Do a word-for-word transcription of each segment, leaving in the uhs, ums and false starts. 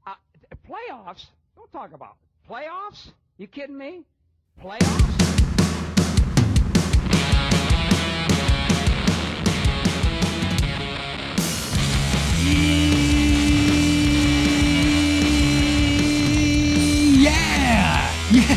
Uh, playoffs? Don't talk about it. Playoffs? You kidding me? Playoffs? Yeah!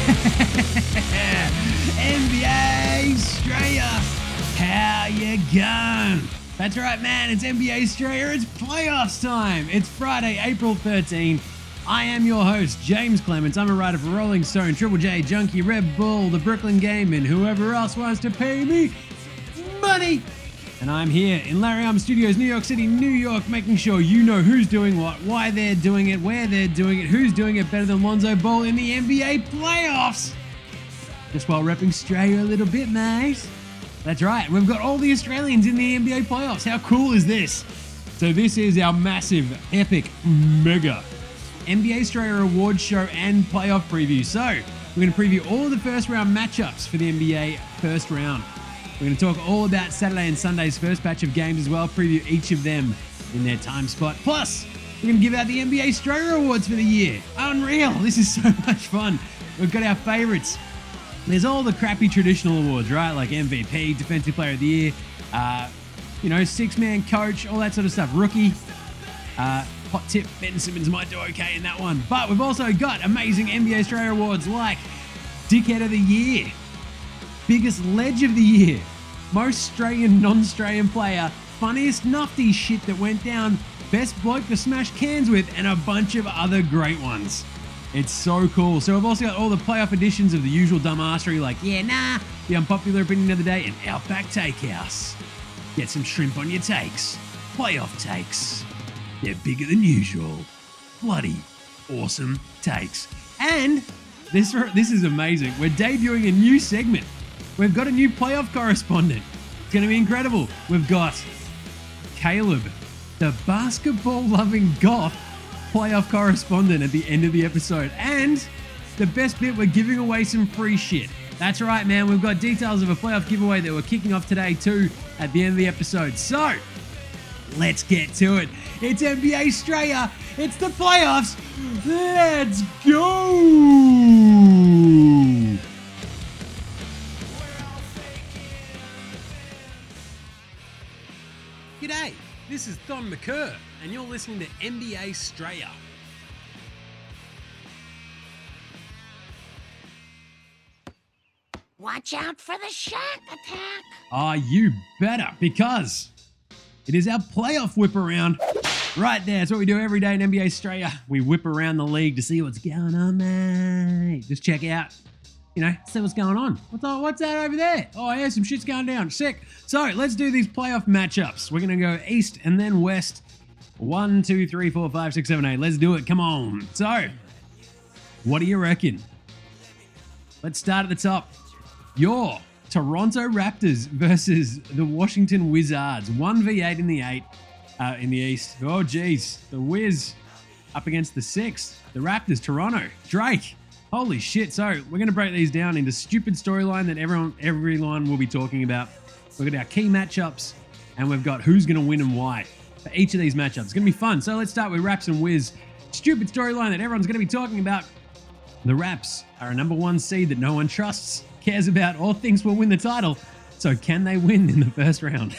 Yeah! N B A Australia! How you going? That's right, man. It's N B A Australia. It's playoffs time. It's Friday, April thirteenth. I am your host, James Clements. I'm a writer for Rolling Stone, Triple J, Junkie, Red Bull, The Brooklyn Game, and whoever else wants to pay me money. And I'm here in Larry Arm Studios, New York City, New York, making sure you know who's doing what, why they're doing it, where they're doing it, who's doing it better than Lonzo Ball in the N B A playoffs. Just while repping Australia a little bit, mate. That's right, we've got all the Australians in the N B A playoffs. How cool is this? So this is our massive, epic, mega N B A Australia Awards show and playoff preview. So we're going to preview all of the first round matchups for the N B A first round. We're going to talk all about Saturday and Sunday's first batch of games as well, preview each of them in their time spot. Plus, we're going to give out the N B A Australia Awards for the year. Unreal, this is so much fun. We've got our favourites. There's all the crappy traditional awards, right? Like M V P, Defensive Player of the Year, uh, you know, six-man coach, all that sort of stuff. Rookie, uh, hot tip, Ben Simmons might do okay in that one. But we've also got amazing N B A Australia awards like Dickhead of the Year, Biggest Ledge of the Year, Most Australian Non-Australian Player, Funniest Nufty shit that went down, Best Bloke to Smash Cans with, and a bunch of other great ones. It's so cool. So we've also got all the playoff editions of the usual dumbassery like Yeah Nah, the unpopular opinion of the day, and Outback Takehouse. Get some shrimp on your takes. Playoff takes. They're bigger than usual. Bloody awesome takes. And this this is amazing. We're debuting a new segment. We've got a new playoff correspondent. It's going to be incredible. We've got Caleb, the basketball-loving goth playoff correspondent at the end of the episode. And the best bit, we're giving away some free shit. That's right, man. We've got details of a playoff giveaway that we're kicking off today too at the end of the episode. So, let's get to it. It's N B A Australia. It's the playoffs. Let's go. G'day. This is Thon McCurr, and you're listening to N B A Australia. Watch out for the Shack attack. Ah, you better, because it is our playoff whip around. Right there, it's what we do every day in N B A Australia. We whip around the league to see what's going on, mate. Just check out, you know, see what's going on. What's that, what's that over there? Oh yeah, some shit's going down. Sick. So let's do these playoff matchups. We're going to go east and then west. One, two, three, four, five, six, seven, eight. Let's do it. Come on. So, what do you reckon? Let's start at the top. Your Toronto Raptors versus the Washington Wizards. one v eight in the eight, uh, in the East. Oh, geez. The Wiz up against the six. The Raptors, Toronto. Drake. Holy shit. So, we're going to break these down into stupid storyline that everyone, everyone will be talking about. We've got our key matchups, and we've got who's going to win and why for each of these matchups. It's going to be fun. So, let's start with Raps and Wiz. Stupid storyline that everyone's going to be talking about. The Raps are a number one seed that no one trusts, cares about, or thinks will win the title. So can they win in the first round?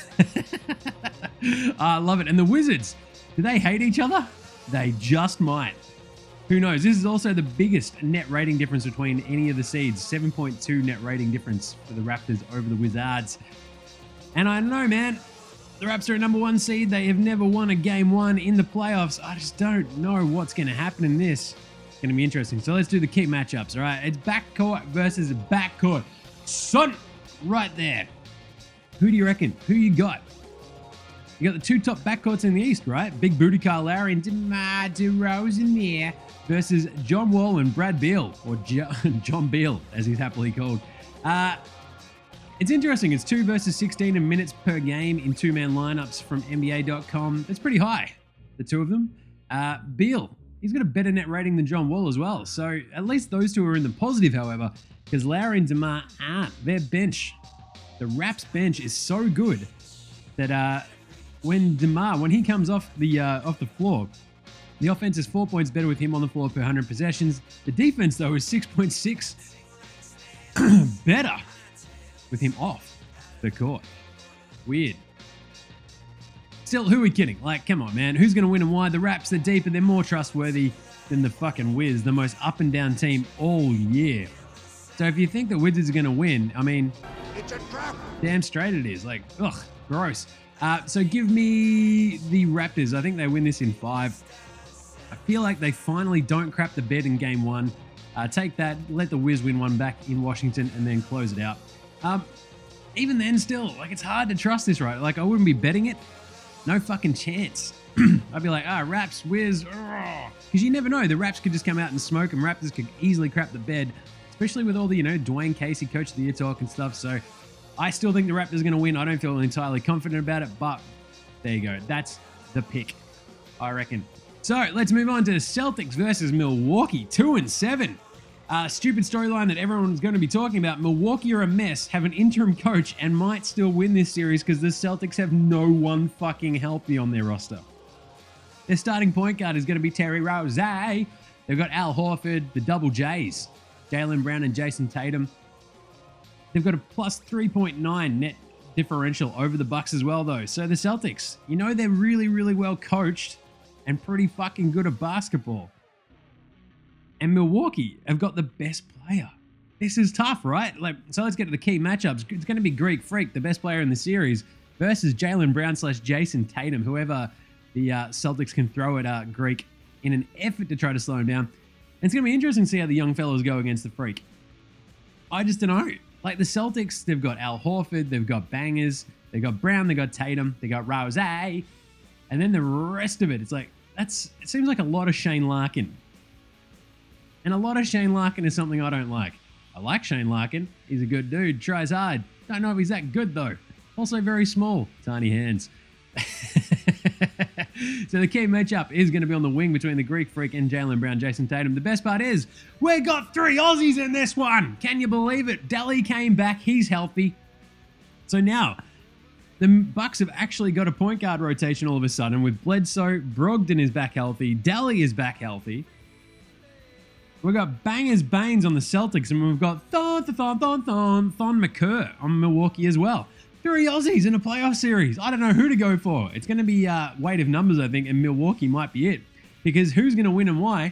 I love it. And the Wizards, do they hate each other? They just might. Who knows? This is also the biggest net rating difference between any of the seeds. seven point two net rating difference for the Raptors over the Wizards. And I don't know, man. The Raps are a number one seed. They have never won a game one in the playoffs. I just don't know what's going to happen in this. It's going to be interesting. So let's do the key matchups, all right? It's backcourt versus backcourt. Son, right there. Who do you reckon? Who you got? You got the two top backcourts in the East, right? Big booty Kyle Lowry and DeMar DeRozan there versus John Wall and Brad Beal, or jo- John Beal, as he's happily called. Uh, it's interesting. It's two versus sixteen in minutes per game in two-man lineups from N B A dot com. That's pretty high, the two of them. Uh, Beal, he's got a better net rating than John Wall as well. So at least those two are in the positive, however, because Lowry and DeMar aren't. Their bench, the Raps bench, is so good that uh, when DeMar, when he comes off the uh, off the floor, The offense is four points better with him on the floor per one hundred possessions. The defense, though, is six point six better with him off the court. Weird. Still, who are we kidding? Like, come on, man. Who's going to win and why? The Raps, they're deeper, they're more trustworthy than the fucking Wiz, the most up and down team all year. So if you think the Wizards are going to win, I mean, It's a trap. damn straight it is. Like, ugh, gross. Uh, so give me the Raptors. I think they win this in five. I feel like they finally don't crap the bed in game one. Uh, take that, let the Wiz win one back in Washington, and then close it out. Um, even then, still, like, it's hard to trust this, right? Like, I wouldn't be betting it. No fucking chance. I'd be like, ah, Raps, Wiz, because you never know. The Raps could just come out and smoke, and Raptors could easily crap the bed, especially with all the, you know, Dwayne Casey, Coach of the Year talk and stuff. So I still think the Raptors are going to win. I don't feel entirely confident about it, but there you go. That's the pick, I reckon. So let's move on to Celtics versus Milwaukee, two and seven. Uh, stupid storyline that everyone's going to be talking about. Milwaukee are a mess, have an interim coach, and might still win this series because the Celtics have no one fucking healthy on their roster. Their starting point guard is going to be Terry Rozier. They've got Al Horford, the double J's, Jaylen Brown and Jason Tatum. They've got a plus three point nine net differential over the Bucks as well, though. So the Celtics, you know, they're really, really well coached and pretty fucking good at basketball. And Milwaukee have got the best player. This is tough, right? Like, so let's get to the key matchups. It's going to be Greek Freak, the best player in the series, versus Jaylen Brown slash Jason Tatum, whoever the uh, Celtics can throw at uh, Greek in an effort to try to slow him down. And it's going to be interesting to see how the young fellows go against the Freak. I just don't know. Like, the Celtics, they've got Al Horford, they've got bangers, they've got Brown, they've got Tatum, they've got Rozier, and then the rest of it, it's like, that's, it seems like a lot of Shane Larkin. And a lot of Shane Larkin is something I don't like. I like Shane Larkin. He's a good dude, tries hard. Don't know if he's that good, though. Also very small, tiny hands. So the key matchup is going to be on the wing between the Greek Freak and Jaylen Brown, Jason Tatum. The best part is, we got three Aussies in this one. Can you believe it? Delly came back. He's healthy. So now, the Bucks have actually got a point guard rotation all of a sudden with Bledsoe. Brogdon is back healthy. Delly is back healthy. We've got Bangers Baines on the Celtics, and we've got Thon, Thon, Thon, Thon, Thon McCurr on Milwaukee as well. Three Aussies in a playoff series. I don't know who to go for. It's going to be uh, weight of numbers, I think, and Milwaukee might be it. Because who's going to win and why?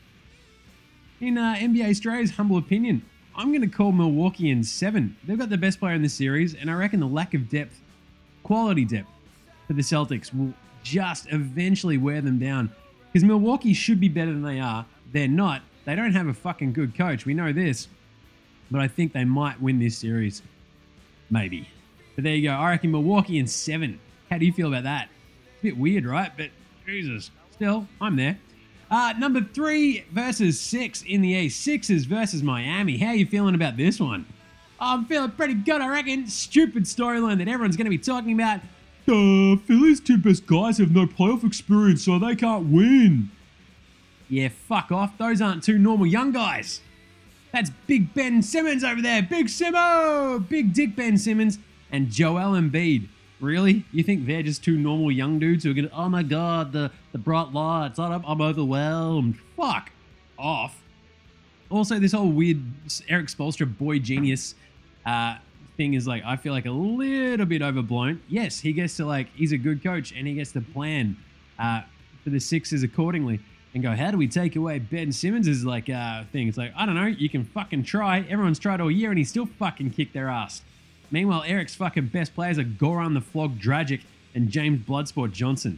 In uh, N B A Australia's humble opinion, I'm going to call Milwaukee in seven. They've got the best player in the series, and I reckon the lack of depth, quality depth, for the Celtics will just eventually wear them down. Because Milwaukee should be better than they are. They're not. They don't have a fucking good coach. We know this. But I think they might win this series. Maybe. But there you go. I reckon Milwaukee in seven. How do you feel about that? It's a bit weird, right? But Jesus. Still, I'm there. Uh, number three versus six in the East. Sixers versus Miami. How are you feeling about this one? I'm feeling pretty good, I reckon. Stupid storyline that everyone's going to be talking about. The Phillies' two best guys have no playoff experience, so they can't win. Yeah, fuck off. Those aren't two normal young guys. That's Big Ben Simmons over there. Big Simo! Big Dick Ben Simmons and Joel Embiid. Really? You think they're just two normal young dudes who are going to, oh my god, the, the bright lights, I'm, I'm overwhelmed. Fuck off. Also, this whole weird Eric Spoelstra boy genius uh, thing is like, I feel like a little bit overblown. Yes, he gets to like, he's a good coach and he gets to plan uh, for the Sixers accordingly. And go, how do we take away Ben Simmons' like uh, thing? It's like, I don't know, you can fucking try. Everyone's tried all year and he still fucking kicked their ass. Meanwhile, Eric's fucking best players are Goran the Flog Dragic and James Bloodsport Johnson.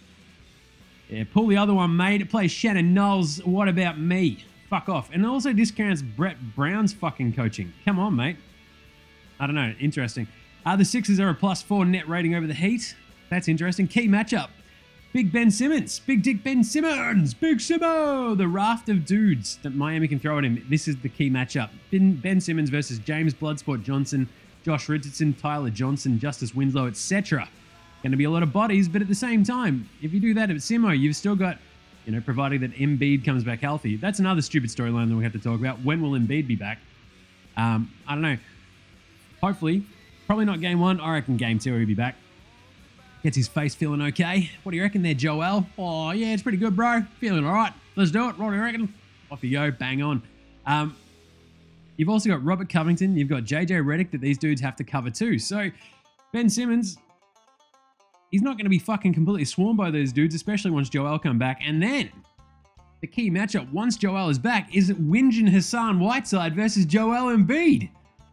Yeah, pull the other one, mate. It plays Shannon Knowles. What about me? Fuck off. And also discounts Brett Brown's fucking coaching. Come on, mate. I don't know. Interesting. Uh, the Sixers are a plus four net rating over the Heat. That's interesting. Key matchup. Big Ben Simmons. Big Dick Ben Simmons. Big Simo. The raft of dudes that Miami can throw at him. This is the key matchup. Ben, Ben Simmons versus James Bloodsport Johnson, Josh Richardson, Tyler Johnson, Justice Winslow, et cetera. Going to be a lot of bodies, but at the same time, if you do that at Simo, you've still got, you know, providing that Embiid comes back healthy. That's another stupid storyline that we have to talk about. When will Embiid be back? Um, I don't know. Hopefully. Probably not game one. I reckon game two he'll be back. Gets his face feeling okay. What do you reckon there, Joel? Oh, yeah, it's pretty good, bro. Feeling all right. Let's do it. What do you reckon? Off you go. Bang on. Um, you've also got Robert Covington. You've got J J Redick that these dudes have to cover too. So Ben Simmons, he's not going to be fucking completely swarmed by those dudes, especially once Joel come back. And then the key matchup, once Joel is back, is Winjin Hassan Whiteside versus Joel Embiid.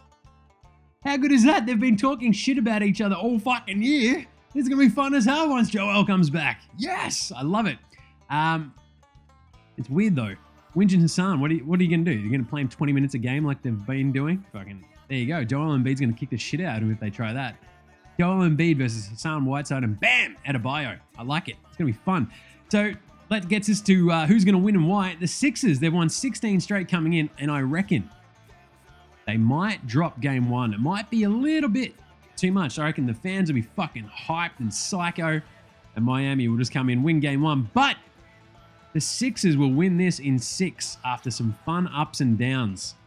How good is that? They've been talking shit about each other all fucking year. This is going to be fun as hell once Joel comes back. Yes, I love it. Um, it's weird though. Winjin Hassan, what are you, what are you going to do? You're going to play him twenty minutes a game like they've been doing? Fucking, there you go. Joel Embiid's going to kick the shit out of him if they try that. Joel Embiid versus Hassan Whiteside, and bam, Adebayo. I like it. It's going to be fun. So that gets us to uh, who's going to win and why. The Sixers, they've won sixteen straight coming in, and I reckon they might drop game one. It might be a little bit too much. I reckon the fans will be fucking hyped and psycho, and Miami will just come in, win game one. But the Sixers will win this in six after some fun ups and downs.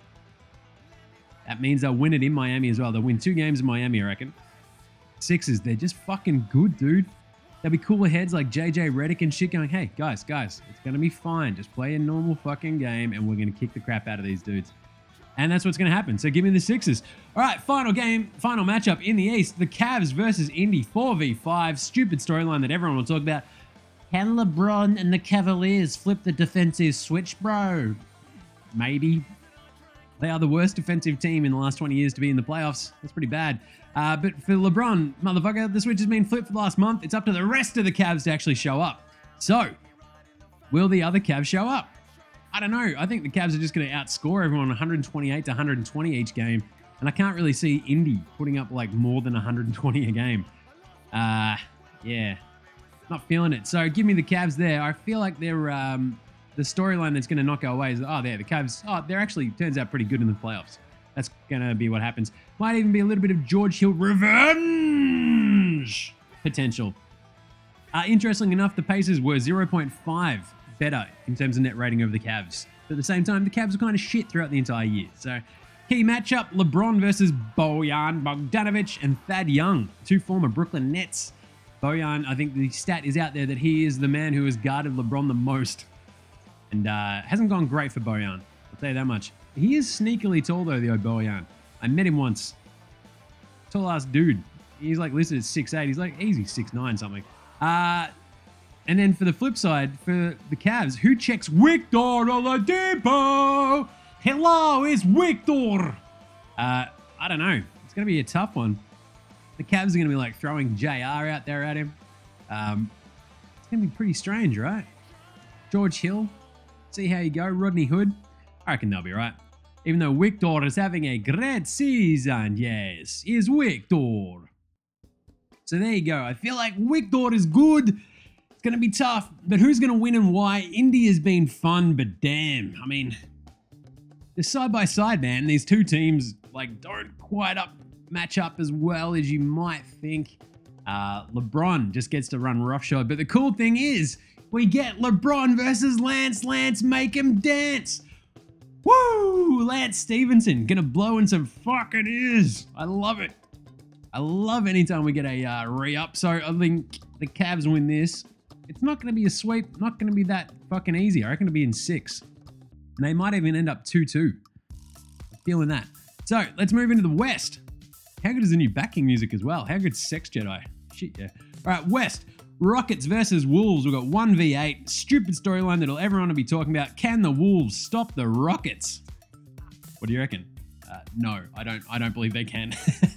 That means they'll win it in Miami as well. They'll win two games in Miami, I reckon. Sixers, they're just fucking good, dude. There'll be cooler heads like J J Redick and shit going, hey, guys, guys, it's going to be fine. Just play a normal fucking game, and we're going to kick the crap out of these dudes. And that's what's going to happen. So give me the Sixers. All right, final game, final matchup in the East. The Cavs versus Indy, four v five. Stupid storyline that everyone will talk about. Can LeBron and the Cavaliers flip the defensive switch, bro? Maybe. They are the worst defensive team in the last twenty years to be in the playoffs. That's pretty bad. Uh, but for LeBron, motherfucker, the switch has been flipped for the last month. It's up to the rest of the Cavs to actually show up. So, will the other Cavs show up? I don't know. I think the Cavs are just going to outscore everyone one twenty-eight to one twenty each game. And I can't really see Indy putting up like more than one twenty a game. Uh, yeah. Not feeling it. So give me the Cavs there. I feel like they're um, the storyline that's going to not go away is, oh, there, the Cavs, oh, they're actually, turns out pretty good in the playoffs. That's going to be what happens. Might even be a little bit of George Hill revenge potential. Uh, interestingly enough, the Pacers were zero point five better in terms of net rating over the Cavs. But at the same time, the Cavs were kind of shit throughout the entire year. So key matchup, LeBron versus Bojan Bogdanovic and Thad Young, two former Brooklyn Nets. Bojan, I think the stat is out there that he is the man who has guarded LeBron the most. And uh, hasn't gone great for Bojan. I'll tell you that much. He is sneakily tall though, the old Bojan. I met him once. Tall ass dude. He's like listed at six eight. He's like easy six nine something. Uh, and then for the flip side, for the Cavs, who checks Victor Oladipo? Hello, it's Victor. Uh, I don't know. It's going to be a tough one. The Cavs are going to be like throwing J R out there at him. Um, it's going to be pretty strange, right? George Hill, see how you go. Rodney Hood, I reckon they'll be right. Even though Victor is having a great season, yes, is Victor. So there you go. I feel like Victor is good. It's going to be tough, but who's going to win and why? Indy has been fun, but damn, I mean, they're side by side, man. These two teams like don't quite up match up as well as you might think. Uh, LeBron just gets to run roughshod, but the cool thing is we get LeBron versus Lance. Lance, make him dance. Woo! Lance Stevenson gonna blow in some fucking ears. I love it. I love anytime we get a uh, re-up. So I think the Cavs win this. It's not gonna be a sweep. Not gonna be that fucking easy. I reckon it'll be in six. And they might even end up two two. I'm feeling that. So let's move into the West. How good is the new backing music as well? How good's Sex Jedi? Shit, yeah. All right, West. Rockets versus Wolves. We've got one v eight. Stupid storyline that'll everyone will be talking about. Can the Wolves stop the Rockets? What do you reckon? Uh, no, I don't. I don't believe they can.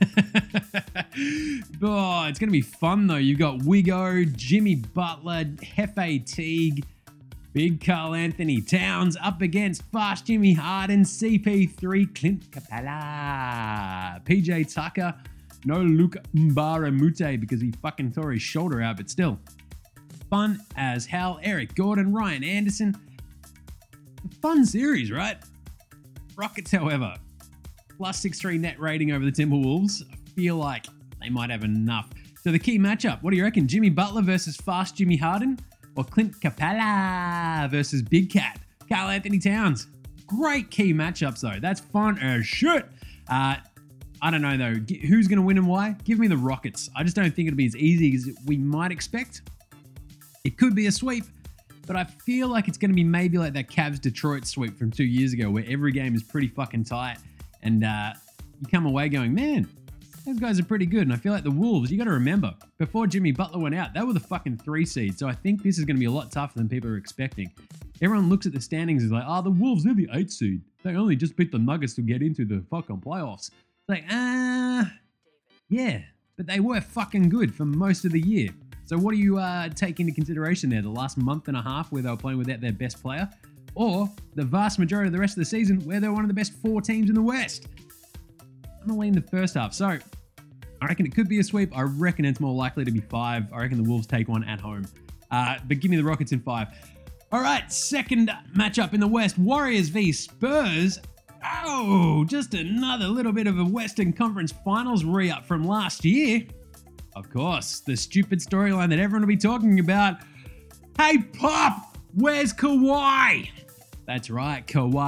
Oh, it's gonna be fun though. You've got Wiggo, Jimmy Butler, Hefe Teague, Big Karl Anthony Towns up against Fast Jimmy Harden, C P three, Clint Capella, P J Tucker. No Luke Mbaramute because he fucking tore his shoulder out, but still. Fun as hell. Eric Gordon, Ryan Anderson. Fun series, right? Rockets, however, plus six three net rating over the Timberwolves. I feel like they might have enough. So the key matchup, what do you reckon? Jimmy Butler versus Fast Jimmy Harden? Or Clint Capella versus Big Cat? Karl Anthony Towns. Great key matchups, though. That's fun as shit. Uh, I don't know though. G- who's going to win and why? Give me the Rockets. I just don't think it'll be as easy as we might expect. It could be a sweep, but I feel like it's going to be maybe like that Cavs-Detroit sweep from two years ago where every game is pretty fucking tight and uh, you come away going, man, those guys are pretty good. And I feel like the Wolves, you got to remember, before Jimmy Butler went out, they were the fucking three seed. So I think this is going to be a lot tougher than people are expecting. Everyone looks at the standings and is like, oh, the Wolves, they're the eight seed. They only just beat the Nuggets to get into the fucking playoffs. It's like, ah, uh, yeah, but they were fucking good for most of the year. So what do you uh, take into consideration there? The last month and a half where they were playing without their best player? Or the vast majority of the rest of the season where they're one of the best four teams in the West? I'm going to lean the first half. So I reckon it could be a sweep. I reckon it's more likely to be five. I reckon the Wolves take one at home. Uh, but give me the Rockets in five. All right, second matchup in the West. Warriors v Spurs. Oh, just another little bit of a Western Conference Finals re-up from last year. Of course, the stupid storyline that everyone will be talking about. Hey, Pop, where's Kawhi? That's right,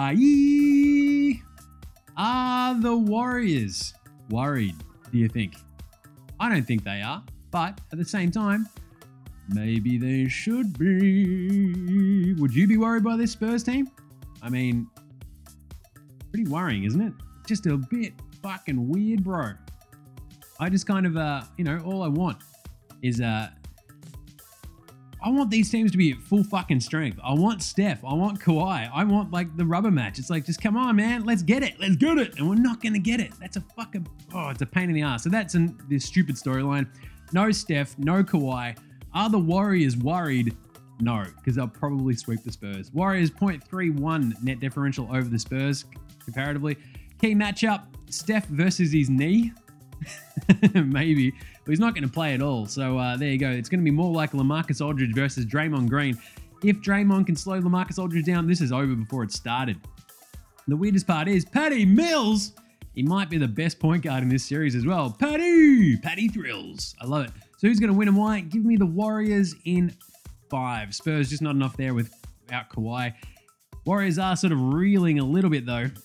Kawhi. Are the Warriors worried, do you think? I don't think they are, but at the same time, maybe they should be. Would you be worried by this Spurs team? I mean, pretty worrying, isn't it? Just a bit fucking weird, bro. I just kind of, uh, you know, all I want is, uh, I want these teams to be at full fucking strength. I want Steph. I want Kawhi. I want, like, the rubber match. It's like, just come on, man. Let's get it. Let's get it. And we're not going to get it. That's a fucking, oh, it's a pain in the ass. So that's an, this stupid storyline. No Steph. No Kawhi. Are the Warriors worried? No, because they'll probably sweep the Spurs. Warriors zero point three one net differential over the Spurs, comparatively. Key matchup, Steph versus his knee. Maybe, but he's not going to play at all. So uh, there you go. It's going to be more like LaMarcus Aldridge versus Draymond Green. If Draymond can slow LaMarcus Aldridge down, this is over before it started. The weirdest part is Patty Mills. He might be the best point guard in this series as well. Patty, Patty Thrills. I love it. So who's going to win and why? Give me the Warriors in five. Spurs just not enough there without Kawhi. Warriors are sort of reeling a little bit though.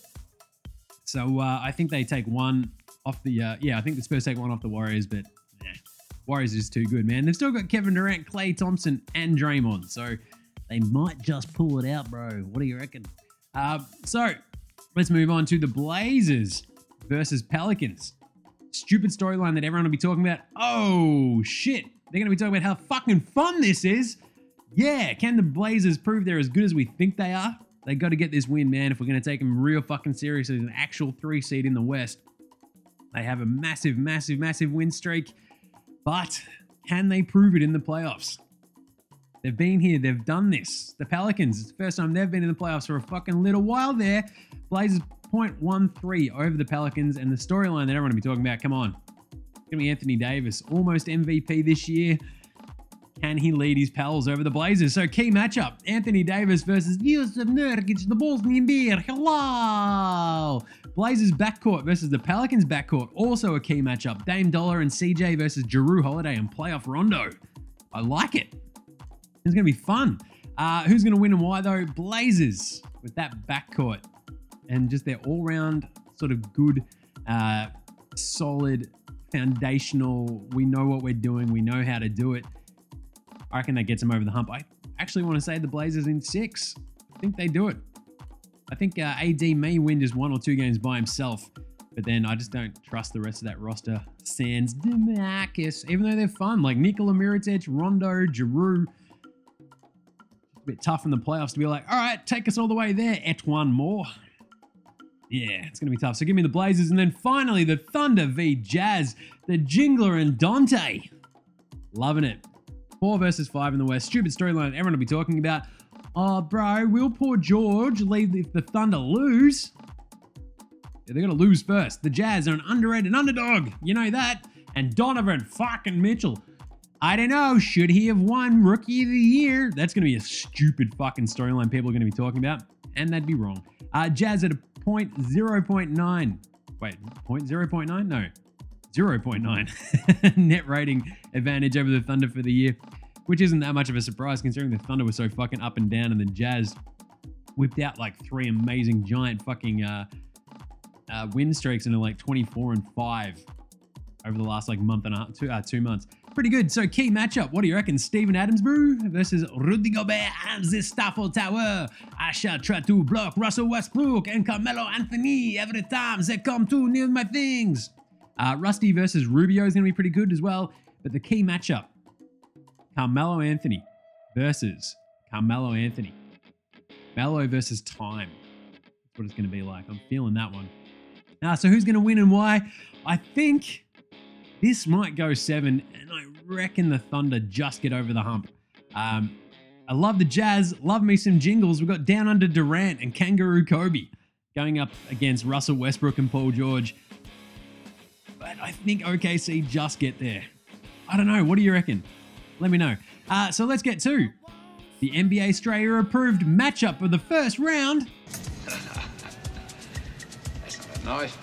So uh, I think they take one off the, uh, yeah, I think the Spurs take one off the Warriors, but nah, Warriors is too good, man. They've still got Kevin Durant, Klay Thompson, and Draymond, so they might just pull it out, bro. What do you reckon? Uh, so let's move on to the Blazers versus Pelicans. Stupid storyline that everyone will be talking about. Oh, shit. They're going to be talking about how fucking fun this is. Yeah, can the Blazers prove they're as good as we think they are? They got to get this win, man, if we're going to take them real fucking seriously as an actual three seed in the West. They have a massive, massive, massive win streak, but can they prove it in the playoffs? They've been here. They've done this. The Pelicans, it's the first time they've been in the playoffs for a fucking little while there. Blazers zero point one three over the Pelicans, and the storyline that everyone will be talking about, come on. It's going to be Anthony Davis, almost M V P this year. Can he lead his pals over the Blazers? So key matchup, Anthony Davis versus Yusuf Nurkic, the Bosnian Bear. Hello! Blazers backcourt versus the Pelicans backcourt, also a key matchup. Dame Dollar and C J versus Jrue Holiday and playoff Rondo. I like it. It's going to be fun. Uh, who's going to win and why though? Blazers with that backcourt and just their all-round sort of good, uh, solid, foundational, we know what we're doing, we know how to do it. I reckon that gets them over the hump. I actually want to say the Blazers in six. I think they do it. I think uh, A D may win just one or two games by himself, but then I just don't trust the rest of that roster. Sans DeMarcus, even though they're fun, like Nikola Mirotic, Rondo, Jrue. A bit tough in the playoffs to be like, all right, take us all the way there, Etwan Moore. Yeah, it's going to be tough. So give me the Blazers. And then finally, the Thunder v Jazz, the Jingler and Dante. Loving it. Four versus five in the West. Stupid storyline everyone will be talking about. Oh, bro, will poor George leave if the Thunder lose? Yeah, they're going to lose first. The Jazz are an underrated underdog. You know that. And Donovan fucking Mitchell. I don't know. Should he have won Rookie of the Year? That's going to be a stupid fucking storyline people are going to be talking about. And they'd be wrong. Uh, Jazz at a point zero point nine. Wait, point zero point nine? No. zero point nine net rating advantage over the Thunder for the year, which isn't that much of a surprise considering the Thunder was so fucking up and down and the Jazz whipped out like three amazing giant fucking uh, uh, win streaks and are like twenty-four and five over the last like month and a half, two, uh, two months. Pretty good. So key matchup. What do you reckon? Steven Adams, bro, versus Rudy Gobert and the Stafford Tower. I shall try to block Russell Westbrook and Carmelo Anthony every time they come too near my things. Uh, Rusty versus Rubio is going to be pretty good as well. But the key matchup, Carmelo Anthony versus Carmelo Anthony. Melo versus time. That's what it's going to be like. I'm feeling that one. Uh, so who's going to win and why? I think this might go seven, and I reckon the Thunder just get over the hump. Um, I love the Jazz. Love me some jingles. We've got Down Under Durant and Kangaroo Kobe going up against Russell Westbrook and Paul George. But I think O K C just get there. I don't know. What do you reckon? Let me know. Uh, so let's get to the N B A Australia approved matchup of the first round. That's not a knife.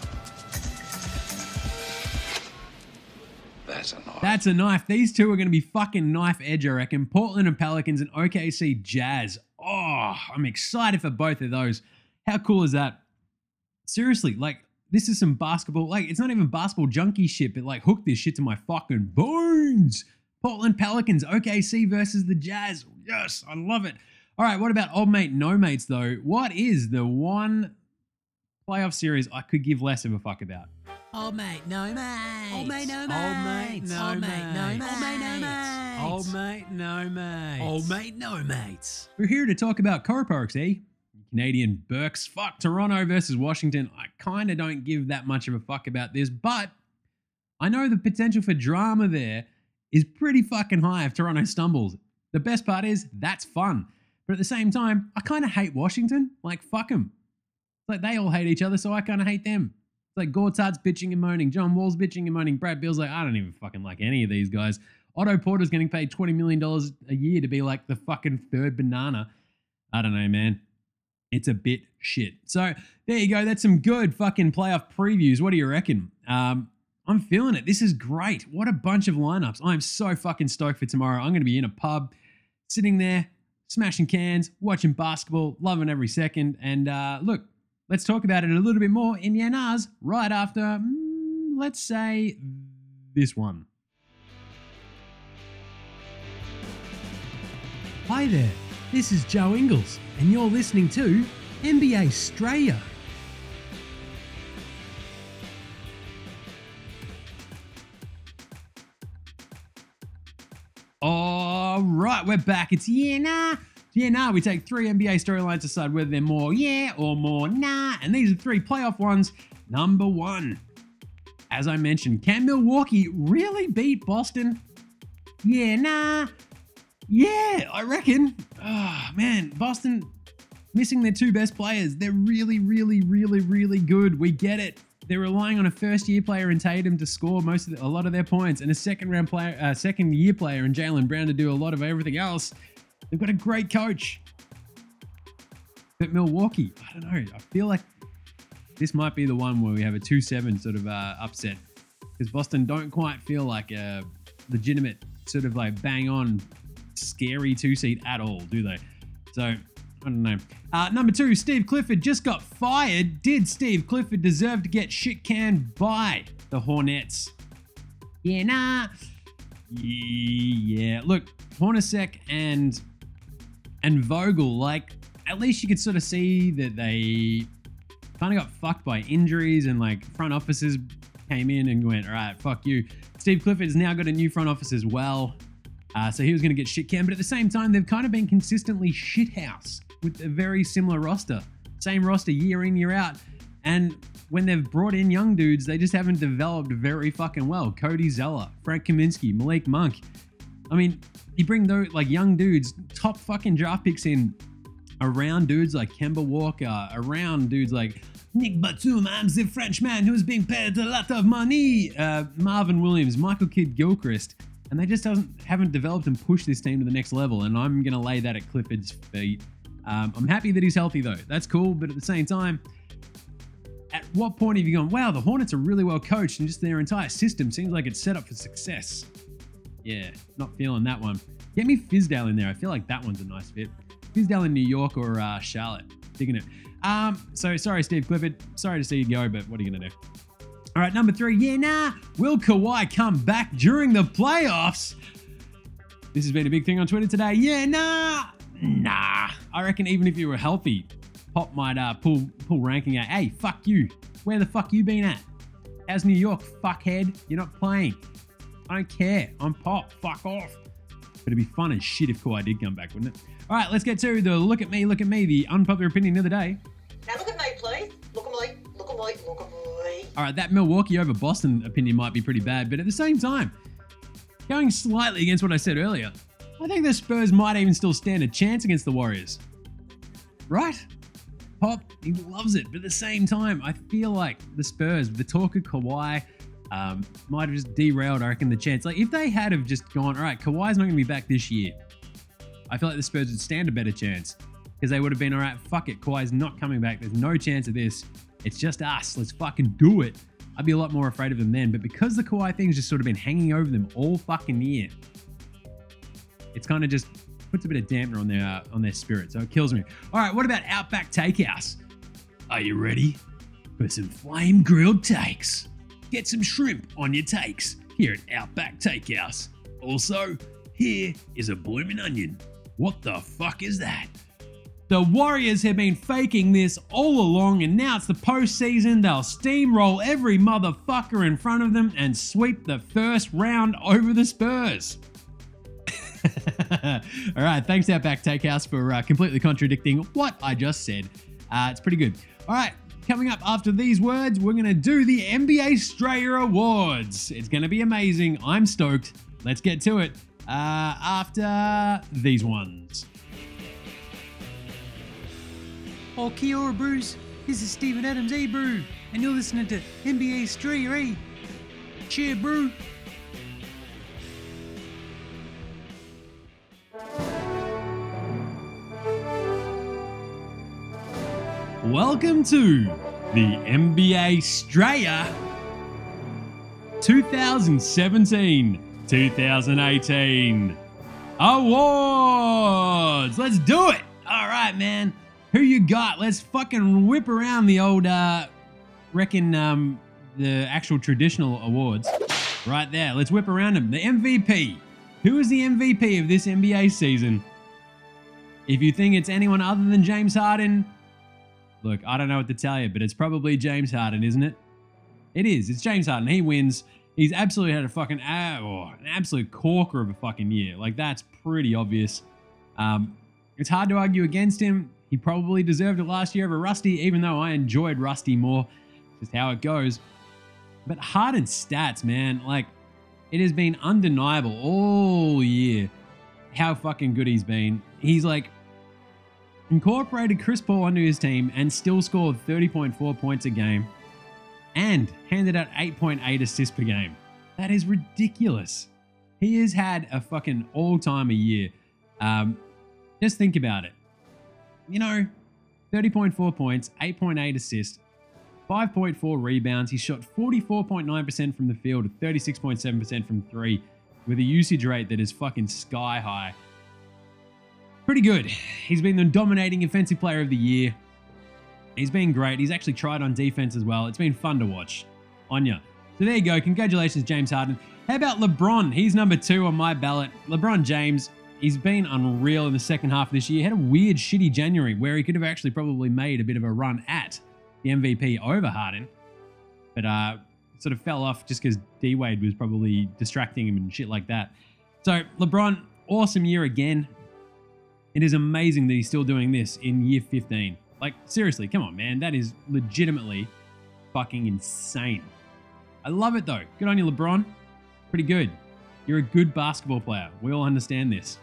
That's a knife. That's a knife. These two are going to be fucking knife edge, I reckon. Portland and Pelicans and O K C Jazz. Oh, I'm excited for both of those. How cool is that? Seriously, like, this is some basketball. Like, it's not even basketball junkie shit, but like, hook this shit to my fucking bones. Portland Pelicans, O K C versus the Jazz. Yes, I love it. All right, what about old mate, no mates, though? What is the one playoff series I could give less of a fuck about? Old mate, no mate. Old mate, no Old mate. mate, Old mate, no mate. mate. Old mate, no mate. Old mate, no mate. Old mate, no mates. We're here to talk about Coroparks, eh? Canadian Burks. Fuck, Toronto versus Washington. I kind of don't give that much of a fuck about this, but I know the potential for drama there is pretty fucking high if Toronto stumbles. The best part is, that's fun. But at the same time, I kind of hate Washington. Like, fuck them. It's like they all hate each other, so I kind of hate them. It's like Gortat's bitching and moaning. John Wall's bitching and moaning. Brad Beal's like, I don't even fucking like any of these guys. Otto Porter's getting paid twenty million dollars a year to be like the fucking third banana. I don't know, man. It's a bit shit. So there you go. That's some good fucking playoff previews. What do you reckon? Um, I'm feeling it. This is great. What a bunch of lineups. I'm so fucking stoked for tomorrow. I'm going to be in a pub, sitting there, smashing cans, watching basketball, loving every second. And uh, look, let's talk about it a little bit more in Yanaz right after, mm, let's say, this one. Hi there, this is Joe Ingles, and you're listening to N B A Australia. All right, we're back. It's yeah, nah. Yeah, nah. We take three N B A storylines, decide whether they're more yeah or more nah. And these are three playoff ones. Number one, as I mentioned, can Milwaukee really beat Boston? Yeah, nah. Yeah, I reckon. Oh, man, Boston missing their two best players. They're really, really, really, really good. We get it. They're relying on a first-year player in Tatum to score most of the, a lot of their points, and a second-round player, uh, second-year player in Jaylen Brown to do a lot of everything else. They've got a great coach. But Milwaukee, I don't know. I feel like this might be the one where we have a two seven sort of uh, upset, because Boston don't quite feel like a legitimate sort of like bang-on scary two-seed at all, do they? So, I don't know. Uh, number two, Steve Clifford just got fired. Did Steve Clifford deserve to get shit-canned by the Hornets? Yeah, nah. Yeah. Look, Hornacek and and Vogel, like, at least you could sort of see that they kind of got fucked by injuries, and like front offices came in and went, all right, fuck you. Steve Clifford's now got a new front office as well. Uh, so he was going to get shit canned, but at the same time, they've kind of been consistently shithouse with a very similar roster. Same roster year in, year out. And when they've brought in young dudes, they just haven't developed very fucking well. Cody Zeller, Frank Kaminsky, Malik Monk. I mean, you bring those like young dudes, top fucking draft picks in around dudes like Kemba Walker, around dudes like Nick Batum, I'm the Frenchman who's being paid a lot of money, uh, Marvin Williams, Michael Kidd-Gilchrist. And they just doesn't, haven't developed and pushed this team to the next level. And I'm going to lay that at Clifford's feet. Um, I'm happy that he's healthy, though. That's cool. But at the same time, at what point have you gone, wow, the Hornets are really well coached and just their entire system seems like it's set up for success? Yeah, not feeling that one. Get me Fizdale in there. I feel like that one's a nice fit. Fizdale in New York or uh, Charlotte. Digging it. Um, so sorry, Steve Clifford. Sorry to see you go, but what are you gonna do? All right, number three. Yeah, nah. Will Kawhi come back during the playoffs? This has been a big thing on Twitter today. Yeah, nah, nah. I reckon even if you were healthy, Pop might uh, pull pull ranking out. Hey, fuck you. Where the fuck you been at? How's New York, fuckhead? You're not playing. I don't care. I'm Pop. Fuck off. But it'd be fun as shit if Kawhi did come back, wouldn't it? All right, let's get to the look at me, look at me, the unpopular opinion of the day. Now look at me, please. Look at me. Look at me. Look at me. All right, that Milwaukee over Boston opinion might be pretty bad, but at the same time, going slightly against what I said earlier, I think the Spurs might even still stand a chance against the Warriors. Right? Pop, he loves it, but at the same time, I feel like the Spurs, the talk of Kawhi, um, might have just derailed, I reckon, the chance. Like, if they had have just gone, all right, Kawhi's not going to be back this year, I feel like the Spurs would stand a better chance because they would have been, all right, fuck it, Kawhi's not coming back. There's no chance of this. It's just us. Let's fucking do it. I'd be a lot more afraid of them then. But because the Kawhi thing's just sort of been hanging over them all fucking year, it's kind of just puts a bit of dampener on their uh, on their spirit. So it kills me. All right, what about Outback Takehouse? Are you ready for some flame grilled takes? Get some shrimp on your takes here at Outback Takehouse. Also, here is a blooming onion. What the fuck is that? The Warriors have been faking this all along, and now it's the postseason. They'll steamroll every motherfucker in front of them and sweep the first round over the Spurs. All right, thanks Outback Takehouse for uh, completely contradicting what I just said. Uh, it's pretty good. All right, coming up after these words, we're going to do the N B A Straya Awards. It's going to be amazing. I'm stoked. Let's get to it uh, after these ones. Oh, kia ora, Bruce. This is Stephen Adams, hey, bro. And you're listening to N B A Straya, hey. Cheer, bro. Welcome to the N B A Straya twenty seventeen twenty eighteen Awards. Let's do it. All right, man. Who you got? Let's fucking whip around the old, uh, reckon, um, the actual traditional awards. Right there. Let's whip around them. The M V P. Who is the M V P of this N B A season? If you think it's anyone other than James Harden, look, I don't know what to tell you, but it's probably James Harden, isn't it? It is. It's James Harden. He wins. He's absolutely had a fucking, uh, oh, an absolute corker of a fucking year. Like, that's pretty obvious. Um, it's hard to argue against him. He probably deserved it last year over Rusty, even though I enjoyed Rusty more. Just how it goes. But Harden's stats, man, like, it has been undeniable all year how fucking good he's been. He's like, incorporated Chris Paul onto his team and still scored thirty point four points a game and handed out eight point eight assists per game. That is ridiculous. He has had a fucking all-time a year. Um, just think about it. You know, thirty point four points, eight point eight assists, five point four rebounds. He shot forty-four point nine percent from the field, thirty-six point seven percent from three, with a usage rate that is fucking sky high. Pretty good. He's been the dominating offensive player of the year. He's been great. He's actually tried on defense as well. It's been fun to watch. On ya. So there you go. Congratulations, James Harden. How about LeBron? He's number two on my ballot. LeBron James, he's been unreal in the second half of this year. He had a weird, shitty January where he could have actually probably made a bit of a run at the M V P over Harden. But uh, sort of fell off just because D-Wade was probably distracting him and shit like that. So LeBron, awesome year again. It is amazing that he's still doing this in year fifteen. Like, seriously, come on, man. That is legitimately fucking insane. I love it, though. Good on you, LeBron. Pretty good. You're a good basketball player. We all understand this.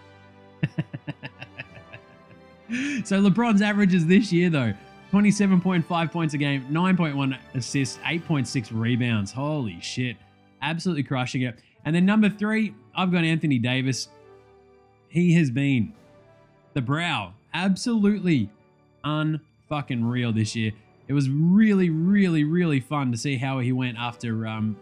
So LeBron's averages this year, though, twenty-seven point five points a game, nine point one assists, eight point six rebounds. Holy shit. Absolutely crushing it. And then number three, I've got Anthony Davis. He has been the brow. Absolutely unfucking real this year. It was really, really, really fun to see how he went after um,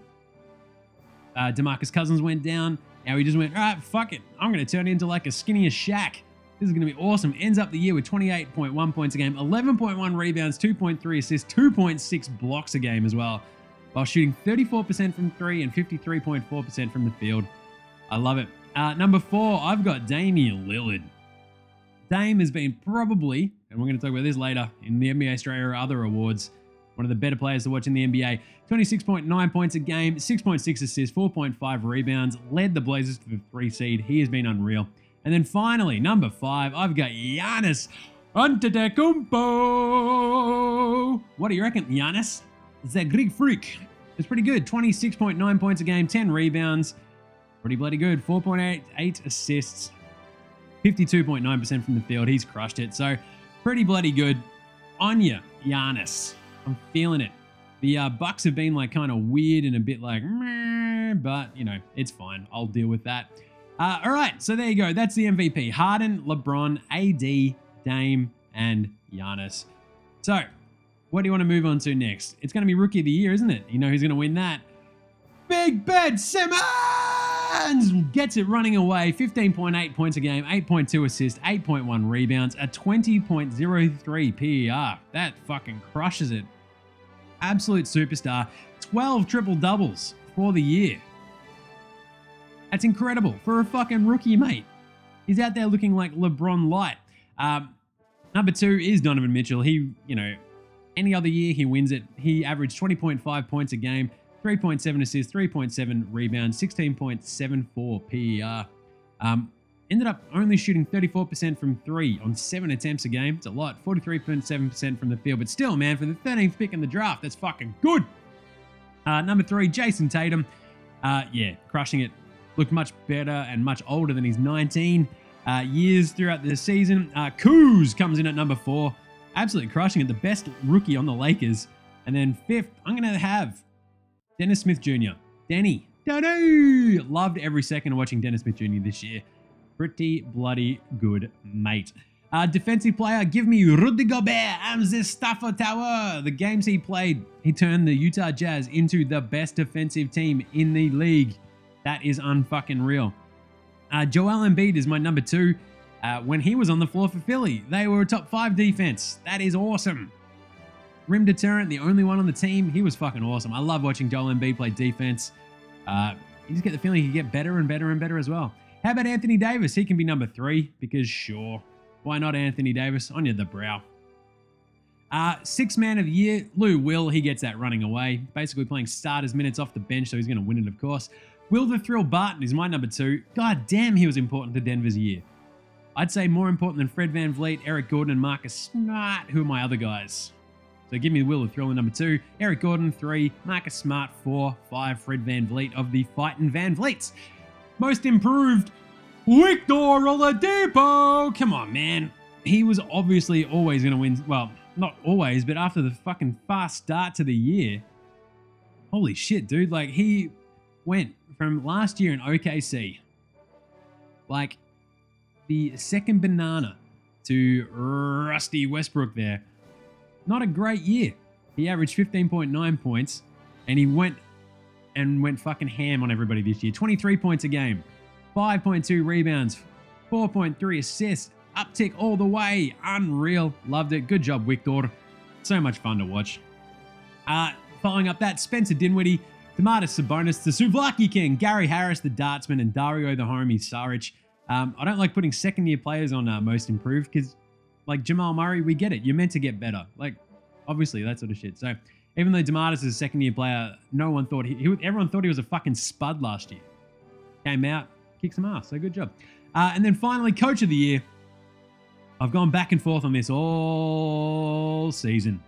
uh, DeMarcus Cousins went down. How he just went, all right, fuck it. I'm going to turn into like a skinnier Shaq. This is going to be awesome. Ends up the year with twenty-eight point one points a game, eleven point one rebounds, two point three assists, two point six blocks a game as well, while shooting thirty-four percent from three and fifty-three point four percent from the field. I love it. Uh, number four, I've got Damian Lillard. Dame has been probably, and we're going to talk about this later in the N B A Australia or other awards, one of the better players to watch in the N B A. twenty-six point nine points a game, six point six assists, four point five rebounds, led the Blazers to the three seed. He has been unreal. And then finally, number five, I've got Giannis Antetokounmpo. What do you reckon, Giannis? It's that Greek freak. It's pretty good. twenty-six point nine points a game, ten rebounds. Pretty bloody good. four point eight eight assists, fifty-two point nine percent from the field. He's crushed it. So pretty bloody good. On ya, Giannis. I'm feeling it. The uh, Bucks have been like kind of weird and a bit like, meh, but you know, it's fine. I'll deal with that. Uh, all right, so there you go. That's the M V P. Harden, LeBron, A D, Dame, and Giannis. So, what do you want to move on to next? It's going to be Rookie of the Year, isn't it? You know who's going to win that? Big Ben Simmons gets it running away. fifteen point eight points a game, eight point two assists, eight point one rebounds, a twenty point oh three P E R. That fucking crushes it. Absolute superstar. twelve triple doubles for the year. That's incredible for a fucking rookie, mate. He's out there looking like LeBron light. Um, number two is Donovan Mitchell. He, you know, any other year he wins it. He averaged twenty point five points a game, three point seven assists, three point seven rebounds, sixteen point seven four P E R. Um, ended up only shooting thirty-four percent from three on seven attempts a game. It's a lot. forty-three point seven percent from the field. But still, man, for the thirteenth pick in the draft, that's fucking good. Uh, number three, Jason Tatum. Uh, yeah, crushing it. Looked much better and much older than his nineteen uh, years throughout the season. Uh, Kuz comes in at number four. Absolutely crushing it. The best rookie on the Lakers. And then fifth, I'm going to have Dennis Smith Junior Denny. Denny! Loved every second of watching Dennis Smith Junior this year. Pretty bloody good, mate. Uh, defensive player, give me Rudy Gobert and the Stafford Tower. The games he played, he turned the Utah Jazz into the best defensive team in the league. That is unfucking real. Uh, Joel Embiid is my number two. Uh, when he was on the floor for Philly, they were a top five defense. That is awesome. Rim deterrent, the only one on the team. He was fucking awesome. I love watching Joel Embiid play defense. Uh, you just get the feeling he can get better and better and better as well. How about Anthony Davis? He can be number three because sure, why not Anthony Davis? On you the brow. Uh, sixth man of the year, Lou Will. He gets that running away. Basically playing starters minutes off the bench, so he's going to win it, of course. Will the Thrill Barton is my number two. God damn, he was important to Denver's year. I'd say more important than Fred VanVleet, Eric Gordon, and Marcus Smart. Who are my other guys? So give me Will the Thrill in number two. Eric Gordon, three. Marcus Smart, four. Five, Fred VanVleet of the Fightin' VanVleets. Most improved, Victor Oladipo. Come on, man. He was obviously always going to win. Well, not always, but after the fucking fast start to the year. Holy shit, dude. Like, he went from last year in O K C, like the second banana, to Rusty Westbrook there. Not a great year. He averaged fifteen point nine points, and he went and went fucking ham on everybody this year. twenty-three points a game, five point two rebounds, four point three assists, uptick all the way. Unreal. Loved it. Good job, Victor. So much fun to watch. Uh, following up that, Spencer Dinwiddie, Domantas Sabonis, the Souvlaki King, Gary Harris, the Dartsman, and Dario the Homie Saric. Um, I don't like putting second-year players on uh, most improved because, like Jamal Murray, we get it. You're meant to get better. Like, obviously, that sort of shit. So, even though Domantas is a second-year player, no one thought he, he... Everyone thought he was a fucking spud last year. Came out, kicked some ass. So, good job. Uh, and then finally, Coach of the Year. I've gone back and forth on this all season.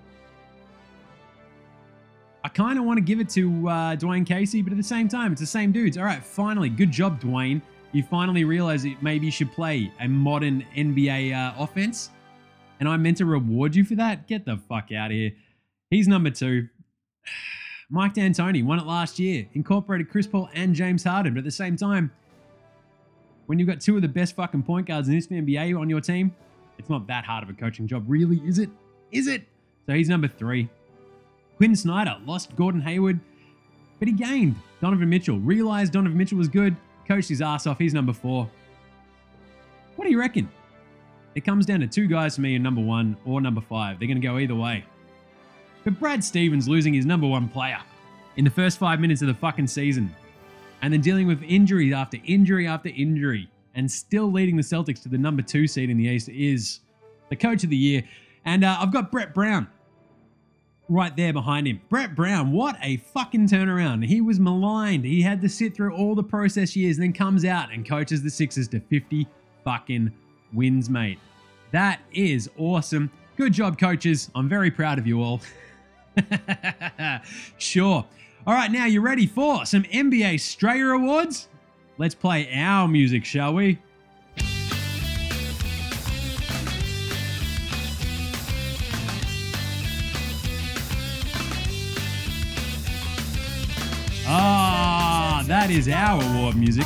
I kind of want to give it to uh, Dwayne Casey, but at the same time, it's the same dudes. All right, finally, good job, Dwayne. You finally realize that maybe you should play a modern N B A uh, offense, and I'm meant to reward you for that? Get the fuck out of here. He's number two. Mike D'Antoni won it last year. Incorporated Chris Paul and James Harden, but at the same time, when you've got two of the best fucking point guards in this N B A on your team, it's not that hard of a coaching job, really, is it? Is it? So he's number three. Quinn Snyder lost Gordon Hayward, but he gained Donovan Mitchell. Realized Donovan Mitchell was good, coached his ass off. He's number four. What do you reckon? It comes down to two guys for me in number one or number five. They're going to go either way. But Brad Stevens losing his number one player in the first five minutes of the fucking season, and then dealing with injury after injury after injury, and still leading the Celtics to the number two seed in the East is the coach of the year. And uh, I've got Brett Brown right there behind him. Brett Brown, what a fucking turnaround. He was maligned. He had to sit through all the process years and then comes out and coaches the Sixers to fifty fucking wins, mate. That is awesome. Good job, coaches. I'm very proud of you all. Sure. All right, now you ready for some N B A Australia Awards? Let's play our music, shall we? Ah, that is our award music.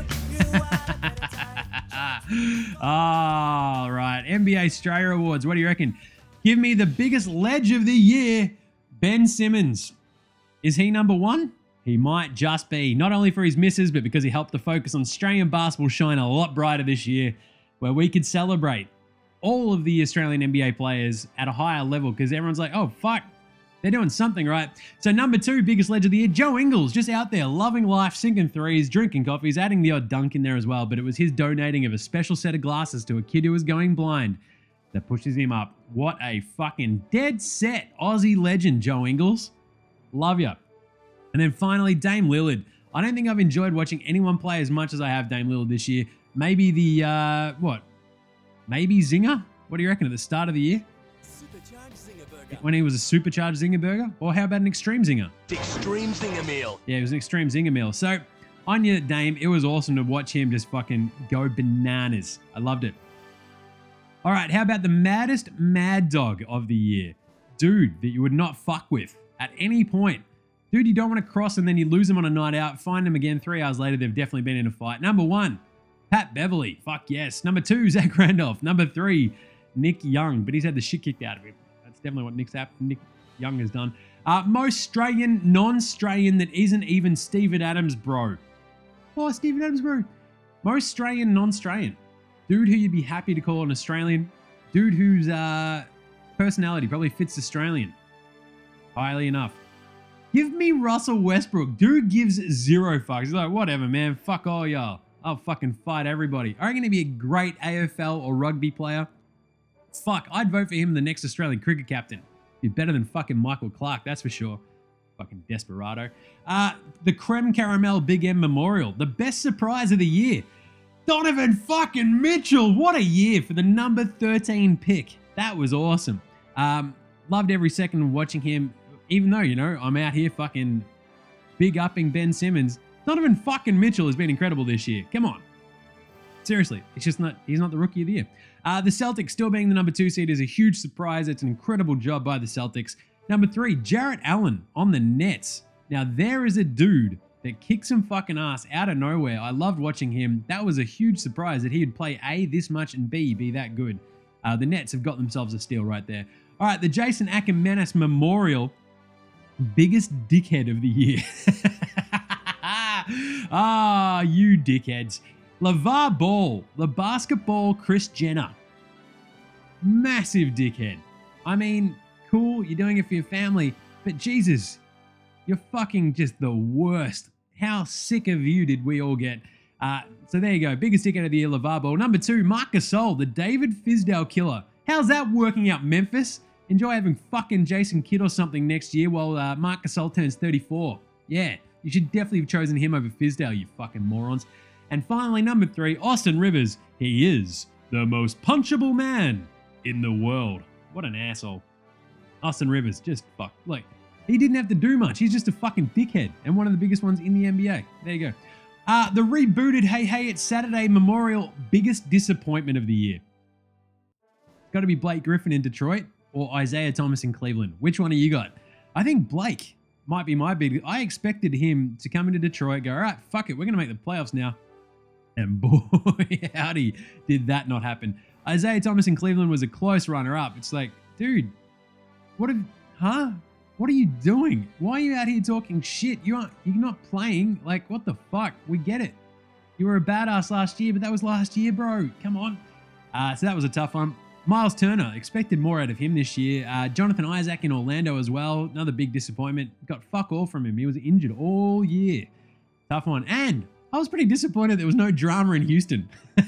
All right, N B A Australia Awards. What do you reckon? Give me the biggest ledge of the year, Ben Simmons. Is he number one? He might just be, not only for his misses, but because he helped the focus on Australian basketball shine a lot brighter this year, where we could celebrate all of the Australian N B A players at a higher level, because everyone's like, oh, fuck, they're doing something right. So number two, biggest ledge of the year, Joe Ingles, just out there, loving life, sinking threes, drinking coffees, adding the odd dunk in there as well, but it was his donating of a special set of glasses to a kid who was going blind that pushes him up. What a fucking dead set Aussie legend, Joe Ingles. Love ya. And then finally, Dame Lillard. I don't think I've enjoyed watching anyone play as much as I have Dame Lillard this year. Maybe the, uh, what? Maybe Zinger? What do you reckon at the start of the year? Supercharged Zinger Burger. When he was a supercharged Zinger Burger? Or how about an extreme Zinger? Extreme Zinger Meal. Yeah, it was an extreme Zinger meal. So, on your Dame, it was awesome to watch him just fucking go bananas. I loved it. All right, how about the maddest mad dog of the year? Dude that you would not fuck with at any point. Dude you don't want to cross and then you lose him on a night out, find him again three hours later, they've definitely been in a fight. Number one, Pat Beverly. Fuck yes. Number two, Zach Randolph. Number three, Nick Young. But he's had the shit kicked out of him. That's definitely what Nick's happened. Nick Young has done. Uh, most Australian, non-Australian that isn't even Steven Adams, bro. Oh, Steven Adams, bro. Most Australian, non-Australian. Dude who you'd be happy to call an Australian. Dude whose uh, personality probably fits Australian. Highly enough. Give me Russell Westbrook. Dude gives zero fucks. He's like, whatever, man. Fuck all y'all. I'll fucking fight everybody. I reckon he'd be a great A F L or rugby player. Fuck, I'd vote for him the next Australian cricket captain. Be better than fucking Michael Clark, that's for sure. Fucking desperado. Uh, the Creme Caramel Big M Memorial. The best surprise of the year. Donovan fucking Mitchell. What a year for the number thirteen pick. That was awesome. Um, loved every second of watching him. Even though, you know, I'm out here fucking big upping Ben Simmons, Donovan fucking Mitchell has been incredible this year. Come on. Seriously, it's just not, he's not the rookie of the year. Uh, the Celtics still being the number two seed is a huge surprise. It's an incredible job by the Celtics. Number three, Jarrett Allen on the Nets. Now, there is a dude that kicks some fucking ass out of nowhere. I loved watching him. That was a huge surprise that he would play A, this much, and B, be that good. Uh, the Nets have got themselves a steal right there. All right, the Jason Ackermanis Memorial. Biggest dickhead of the year. Ah, you dickheads. LeVar Ball, the basketball Chris Jenner. Massive dickhead. I mean, cool, you're doing it for your family, but Jesus, you're fucking just the worst. How sick of you did we all get? Uh, so there you go, biggest dickhead of the year, LeVar Ball. Number two, Marc Gasol, the David Fizdale killer. How's that working out, Memphis? Enjoy having fucking Jason Kidd or something next year while uh, Marc Gasol turns thirty-four. Yeah, you should definitely have chosen him over Fizdale, you fucking morons. And finally, number three, Austin Rivers. He is the most punchable man in the world. What an asshole. Austin Rivers, just fuck. Like, he didn't have to do much. He's just a fucking dickhead and one of the biggest ones in the N B A. There you go. Uh, the rebooted Hey Hey It's Saturday Memorial biggest disappointment of the year. It's got to be Blake Griffin in Detroit or Isaiah Thomas in Cleveland. Which one have you got? I think Blake might be my big... I expected him to come into Detroit, go, all right, fuck it, we're going to make the playoffs now. And boy, howdy, did that not happen. Isaiah Thomas in Cleveland was a close runner-up. It's like, dude, what have... Huh? What are you doing? Why are you out here talking shit? You aren't, you're not playing. Like, what the fuck? We get it. You were a badass last year, but that was last year, bro. Come on. Uh, so that was a tough one. Miles Turner, expected more out of him this year. Uh, Jonathan Isaac in Orlando as well. Another big disappointment. Got fuck all from him. He was injured all year. Tough one. And I was pretty disappointed there was no drama in Houston.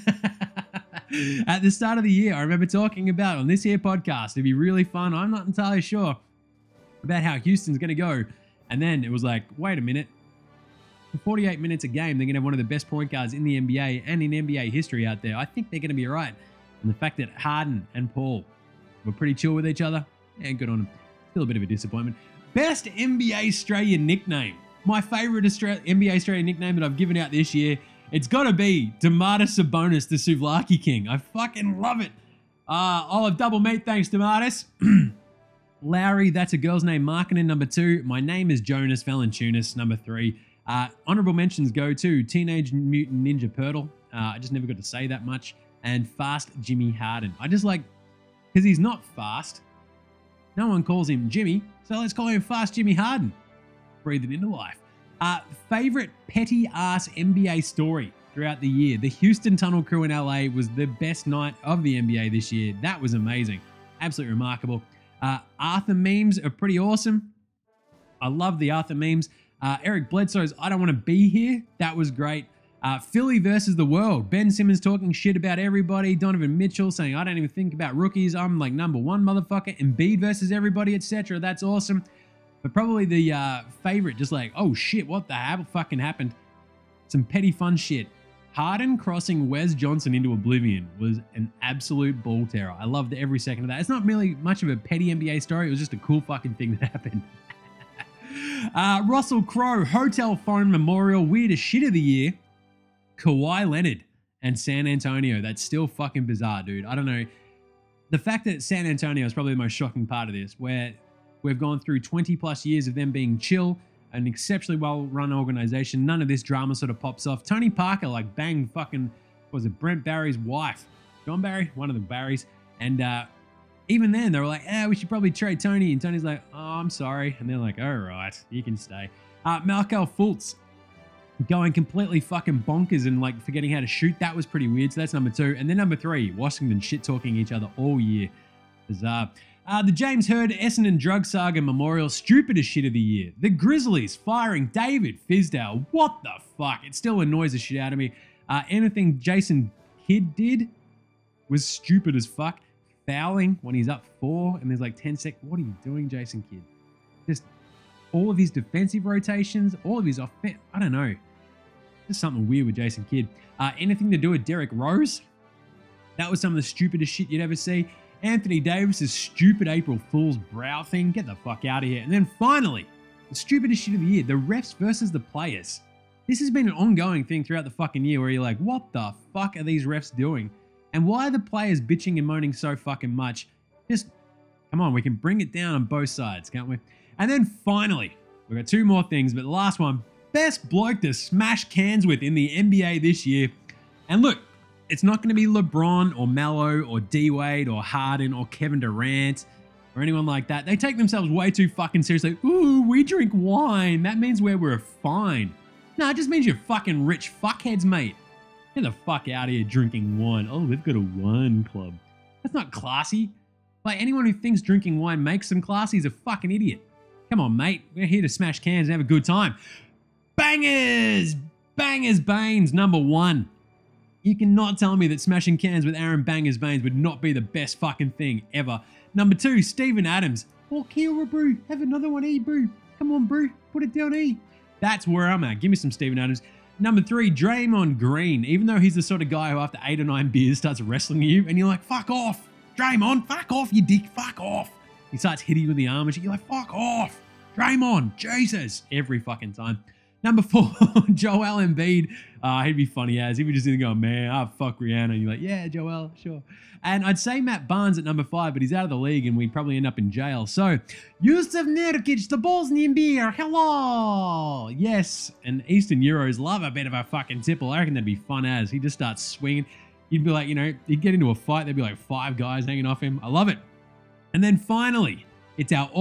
At the start of the year, I remember talking about on this here podcast, it'd be really fun. I'm not entirely sure about how Houston's going to go. And then it was like, wait a minute. For forty-eight minutes a game, they're going to have one of the best point guards in the N B A and in N B A history out there. I think they're going to be all right. And the fact that Harden and Paul were pretty chill with each other, yeah, good on them. Still a bit of a disappointment. Best N B A Australia nickname. My favorite Australia, N B A Australia nickname that I've given out this year, it's got to be Domantas Sabonis, the Souvlaki King. I fucking love it. Uh, Olive Double Meat, thanks, Domantas. Lowry, that's a girl's name, Markkinen, number two. My name is Jonas Valanciunas, number three. Uh, honorable mentions go to Teenage Mutant Ninja Turtle. Uh, I just never got to say that much. And Fast Jimmy Harden. I just like, because he's not fast. No one calls him Jimmy, so let's call him Fast Jimmy Harden. Breathe it into life. Uh, favorite petty ass N B A story throughout the year. The Houston Tunnel Crew in L A was the best night of the N B A this year. That was amazing. Absolutely remarkable. Uh, Arthur memes are pretty awesome. I love the Arthur memes. Uh, Eric Bledsoe's I Don't Want to Be Here. That was great. Uh, Philly versus the world. Ben Simmons talking shit about everybody. Donovan Mitchell saying, I don't even think about rookies. I'm like number one, motherfucker. Embiid versus everybody, et cetera. That's awesome. But probably the uh, favorite, just like, oh shit, what the hell fucking happened? Some petty fun shit. Harden crossing Wes Johnson into oblivion was an absolute ball terror. I loved every second of that. It's not really much of a petty N B A story. It was just a cool fucking thing that happened. uh, Russell Crowe, Hotel Phone Memorial, weirdest shit of the year. Kawhi Leonard and San Antonio. That's still fucking bizarre, dude. I don't know. The fact that San Antonio is probably the most shocking part of this, where we've gone through twenty plus years of them being chill, an exceptionally well-run organization. None of this drama sort of pops off. Tony Parker, like, bang fucking, what was it, Brent Barry's wife? John Barry? One of the Barrys. And uh, even then, they were like, eh, we should probably trade Tony. And Tony's like, oh, I'm sorry. And they're like, all right, you can stay. Uh, Markelle Fultz going completely fucking bonkers and, like, forgetting how to shoot. That was pretty weird. So that's number two. And then number three, Washington shit-talking each other all year. Bizarre. Uh, the James Hurd Essendon Drug Saga Memorial, stupidest shit of the year. The Grizzlies firing David Fizdale. What the fuck? It still annoys the shit out of me. Uh, anything Jason Kidd did was stupid as fuck. Fouling when he's up four and there's like ten seconds. What are you doing, Jason Kidd? Just all of his defensive rotations, all of his offense. I don't know. Just something weird with Jason Kidd. Uh, anything to do with Derrick Rose? That was some of the stupidest shit you'd ever see. Anthony Davis's stupid April Fool's brow thing. Get the fuck out of here. And then finally, the stupidest shit of the year, the refs versus the players. This has been an ongoing thing throughout the fucking year where you're like, what the fuck are these refs doing? And why are the players bitching and moaning so fucking much? Just, come on, we can bring it down on both sides, can't we? And then finally, we've got two more things, but the last one, best bloke to smash cans with in the N B A this year. And look, it's not going to be LeBron or Melo or D-Wade or Harden or Kevin Durant or anyone like that. They take themselves way too fucking seriously. Ooh, we drink wine. That means we're, we're fine. No, it just means you're fucking rich fuckheads, mate. Get the fuck out of here drinking wine. Oh, they've got a wine club. That's not classy. Like, anyone who thinks drinking wine makes them classy is a fucking idiot. Come on, mate. We're here to smash cans and have a good time. Bangers! Bangers Baines, number one. You cannot tell me that smashing cans with Aaron Bangers Baines would not be the best fucking thing ever. Number two, Steven Adams. Oh, Kiora, bro. Have another one, E, bro. Come on, bro. Put it down, E. That's where I'm at. Give me some Steven Adams. Number three, Draymond Green. Even though he's the sort of guy who after eight or nine beers starts wrestling you and you're like, fuck off. Draymond, fuck off, you dick. Fuck off. He starts hitting you with the arm and shit. You're like, fuck off. Draymond, Jesus. Every fucking time. Number four, Joel Embiid. Uh, he'd be funny as. He would just go, man, ah, oh, fuck Rihanna. And you're like, yeah, Joel, sure. And I'd say Matt Barnes at number five, but he's out of the league and we'd probably end up in jail. So, Yusuf Nurkic, the Bosnian beer. Hello. Yes. And Eastern Euros love a bit of a fucking tipple. I reckon that'd be fun as. He just starts swinging. You'd be like, you know, he'd get into a fight. There'd be like five guys hanging off him. I love it. And then finally, it's our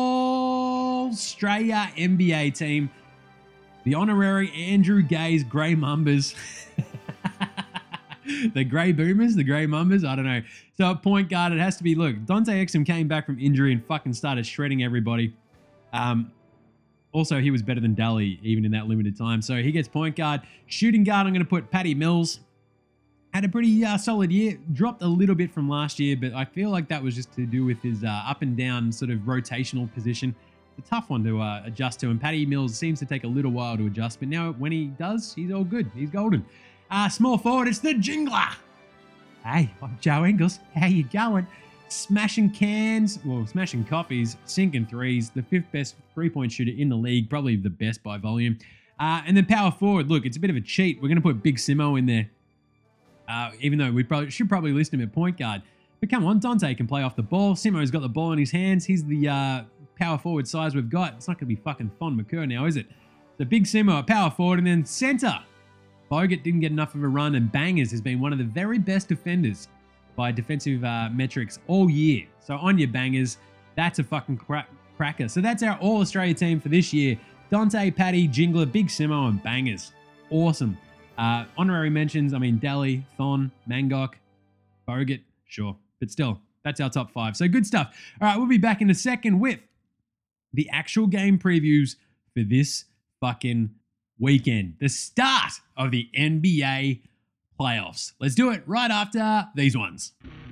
All-Australia N B A team. The honorary Andrew Gaze Grey Mumbers. the Grey Boomers, the Grey Mumbers, I don't know. So at point guard, it has to be, look, Dante Exum came back from injury and fucking started shredding everybody. Um, also, he was better than Daly even in that limited time. So he gets point guard. Shooting guard, I'm going to put Patty Mills. Had a pretty uh, solid year. Dropped a little bit from last year, but I feel like that was just to do with his uh, up and down sort of rotational position. It's a tough one to uh, adjust to, and Patty Mills seems to take a little while to adjust, but now when he does, he's all good. He's golden. Uh, small forward, it's the Jingler. Hey, I'm Joe Ingles. How you going? Smashing cans, well, smashing coffees, sinking threes, the fifth best three-point shooter in the league, probably the best by volume. Uh, and then power forward, look, it's a bit of a cheat. We're going to put Big Simo in there, uh, even though we probably should probably list him at point guard. But come on, Dante can play off the ball. Simo's got the ball in his hands. He's the uh, power forward size we've got. It's not going to be fucking Thon McCurr now, is it? The Big Simo at power forward, and then center. Bogut didn't get enough of a run, and Bangers has been one of the very best defenders by defensive uh, metrics all year. So on your Bangers, that's a fucking cra- cracker. So that's our All-Australia team for this year. Dante, Patty, Jingler, Big Simo, and Bangers. Awesome. Uh, honorary mentions, I mean, Daly, Thon, Mangok, Bogut, sure. But still, that's our top five. So good stuff. All right, we'll be back in a second with the actual game previews for this fucking weekend. The start of the N B A playoffs. Let's do it right after these ones.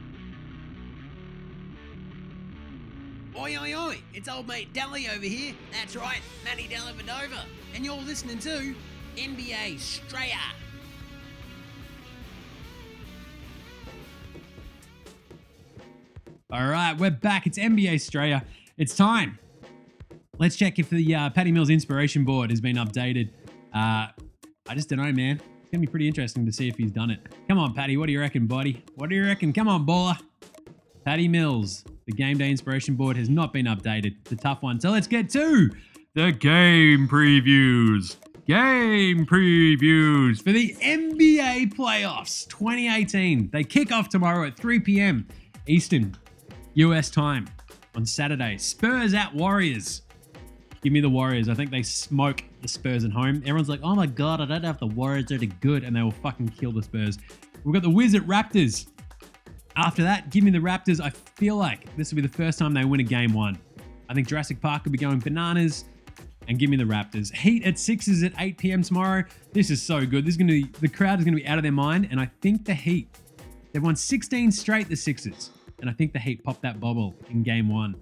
Oi, oi, oi, it's old mate Dally over here. That's right, Manny Dellavedova. And you're listening to N B A Australia. All right, we're back. It's N B A Australia. It's time. Let's check if the uh, Patty Mills inspiration board has been updated. Uh, I just don't know, man. It's going to be pretty interesting to see if he's done it. Come on, Patty. What do you reckon, buddy? What do you reckon? Come on, baller. Patty Mills. The game day inspiration board has not been updated. It's a tough one. So let's get to the game previews. Game previews for the N B A playoffs twenty eighteen. They kick off tomorrow at three p.m. Eastern U S time on Saturday. Spurs at Warriors. Give me the Warriors. I think they smoke the Spurs at home. Everyone's like, oh my God, I don't know if the Warriors are good, and they will fucking kill the Spurs. We've got the Wiz at Raptors. After that, give me the Raptors. I feel like this will be the first time they win a game one. I think Jurassic Park will be going bananas, and give me the Raptors. Heat at Sixers at eight p.m. tomorrow. This is so good. This is going to be, the crowd is going to be out of their mind, and I think the Heat, they've won sixteen straight, the Sixers, and I think the Heat popped that bubble in game one.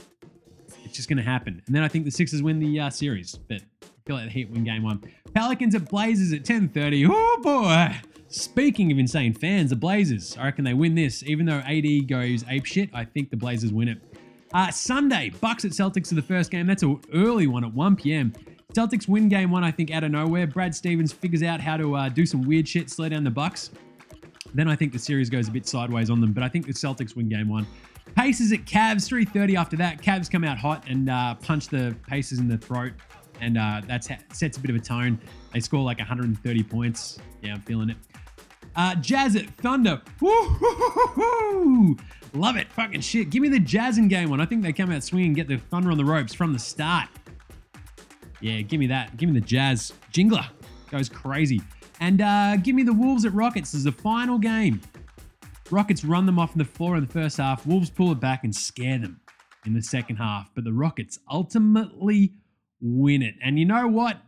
It's just going to happen. And then I think the Sixers win the uh, series, but I feel like the Heat win game one. Pelicans at Blazers at ten thirty. Oh boy. Speaking of insane fans, the Blazers, I reckon they win this. Even though A D goes apeshit, I think the Blazers win it. Uh, Sunday, Bucks at Celtics are the first game. That's an early one at one p.m. Celtics win game one, I think, out of nowhere. Brad Stevens figures out how to uh, do some weird shit, slow down the Bucks. Then I think the series goes a bit sideways on them, but I think the Celtics win game one. Pacers at Cavs, three thirty after that. Cavs come out hot and uh, punch the Pacers in the throat, and uh, that sets a bit of a tone. They score like one hundred thirty points. Yeah, I'm feeling it. Uh, Jazz at Thunder. Woo-hoo-hoo-hoo-hoo. Love it. Fucking shit. Give me the Jazz in game one. I think they come out swinging and get the Thunder on the ropes from the start. Yeah, give me that. Give me the Jazz. Jingler goes crazy. And uh, give me the Wolves at Rockets. This is the final game. Rockets run them off on the floor in the first half. Wolves pull it back and scare them in the second half. But the Rockets ultimately win it. And you know what?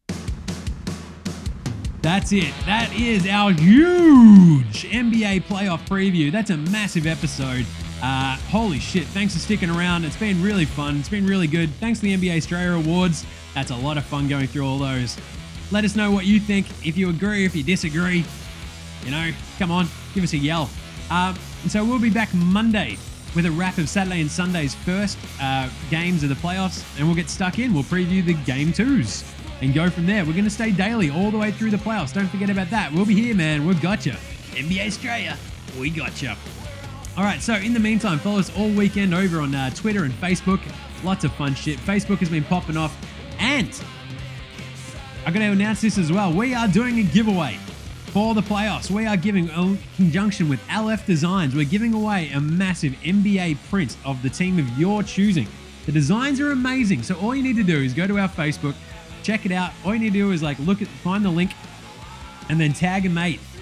That's it. That is our huge N B A playoff preview. That's a massive episode. Uh, holy shit. Thanks for sticking around. It's been really fun. It's been really good. Thanks to the N B A Australia Awards. That's a lot of fun going through all those. Let us know what you think. If you agree, if you disagree, you know, come on, give us a yell. Um, and so we'll be back Monday with a wrap of Saturday and Sunday's first uh, games of the playoffs, and we'll get stuck in. We'll preview the game twos and go from there. We're going to stay daily all the way through the playoffs. Don't forget about that. We'll be here, man. We've got you. N B A Australia, we got you. All right, so in the meantime, follow us all weekend over on uh, Twitter and Facebook. Lots of fun shit. Facebook has been popping off. And I'm going to announce this as well. We are doing a giveaway for the playoffs. We are giving, in conjunction with L F Designs, we're giving away a massive N B A print of the team of your choosing. The designs are amazing. So all you need to do is go to our Facebook, check it out. All you need to do is like look at, find the link, and then tag a mate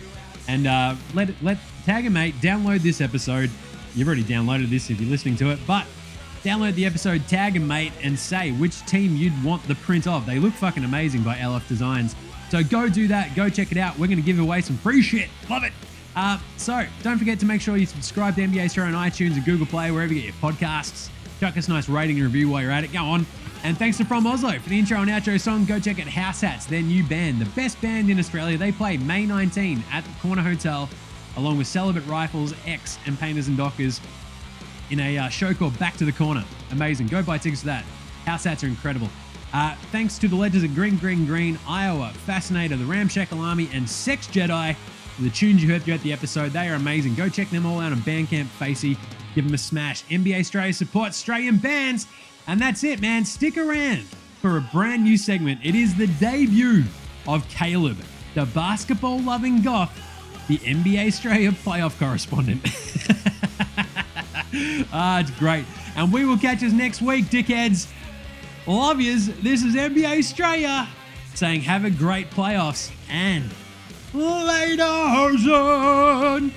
And uh, let let tag a mate, download this episode. You've already downloaded this if you're listening to it, but download the episode, tag a mate, and say which team you'd want the print of. They look fucking amazing by L F Designs. So go do that. Go check it out. We're going to give away some free shit. Love it. Uh, so don't forget to make sure you subscribe to N B A Australia on iTunes and Google Play, wherever you get your podcasts. Chuck us a nice rating and review while you're at it. Go on. And thanks to From Oslo for the intro and outro song. Go check out House Hats, their new band, the best band in Australia. They play May nineteenth at the Corner Hotel, along with Celibate Rifles, X, and Painters and Dockers in a uh, show called Back to the Corner. Amazing. Go buy tickets for that. House Hats are incredible. Uh, thanks to the legends of Green Green Green, Iowa, Fascinator, the Ramshackle Army, and Sex Jedi for the tunes you heard throughout the episode. They are amazing. Go check them all out on Bandcamp, Facey. Give them a smash. N B A Australia supports Australian bands. And that's it, man. Stick around for a brand new segment. It is the debut of Caleb, the basketball-loving goth, the N B A Australia playoff correspondent. Ah, it's great. And we will catch us next week, dickheads. Love yous. This is N B A Australia saying have a great playoffs and later, Hosen.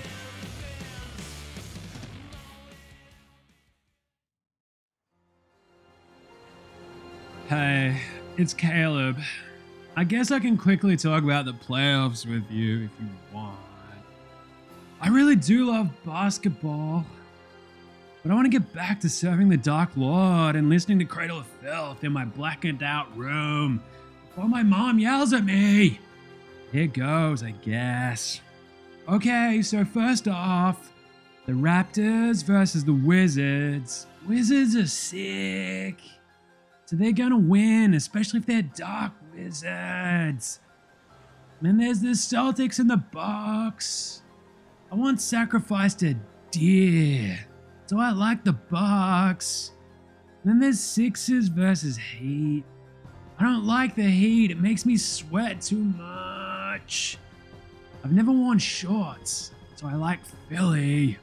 Hey, it's Caleb. I guess I can quickly talk about the playoffs with you if you want. I really do love basketball, but I want to get back to serving the Dark Lord and listening to Cradle of Filth in my blackened out room before my mom yells at me. Here goes, I guess. Okay, so first off, the Raptors versus the Wizards. Wizards are sick. So they're going to win, especially if they're Dark Wizards. And then there's the Celtics and the Bucks. I want sacrifice to deer, so I like the Bucks. And then there's Sixers versus Heat. I don't like the Heat. It makes me sweat too much. I've never worn shorts, so I like Philly.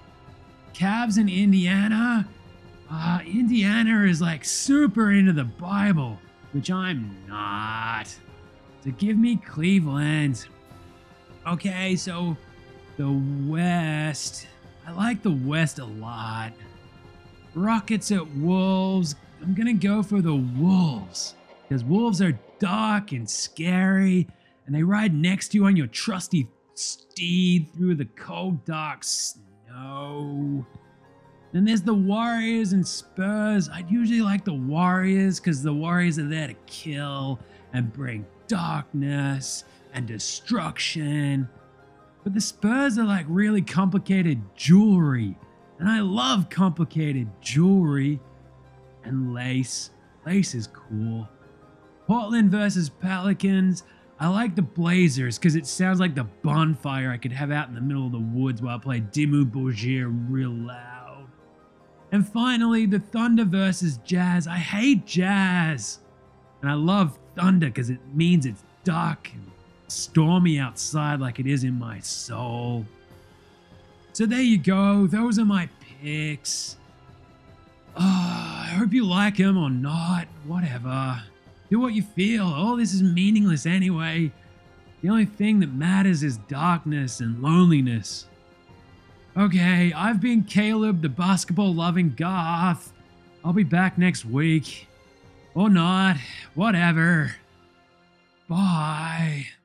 Cavs and Indiana. Uh, Indiana is like super into the Bible, which I'm not. So give me Cleveland. Okay, so the West. I like the West a lot. Rockets at Wolves. I'm gonna go for the Wolves, because Wolves are dark and scary, and they ride next to you on your trusty steed through the cold, dark snow. Then there's the Warriors and Spurs. I'd usually like the Warriors because the Warriors are there to kill and bring darkness and destruction. But the Spurs are like really complicated jewelry. And I love complicated jewelry. And lace. Lace is cool. Portland versus Pelicans. I like the Blazers because it sounds like the bonfire I could have out in the middle of the woods while I play Dimmu Borgir real loud. And finally, the Thunder versus Jazz. I hate Jazz. And I love Thunder because it means it's dark and stormy outside like it is in my soul. So there you go. Those are my picks. Oh, I hope you like them or not. Whatever. Do what you feel. All this is meaningless anyway. The only thing that matters is darkness and loneliness. Okay, I've been Caleb, the basketball-loving goth. I'll be back next week. Or not. Whatever. Bye.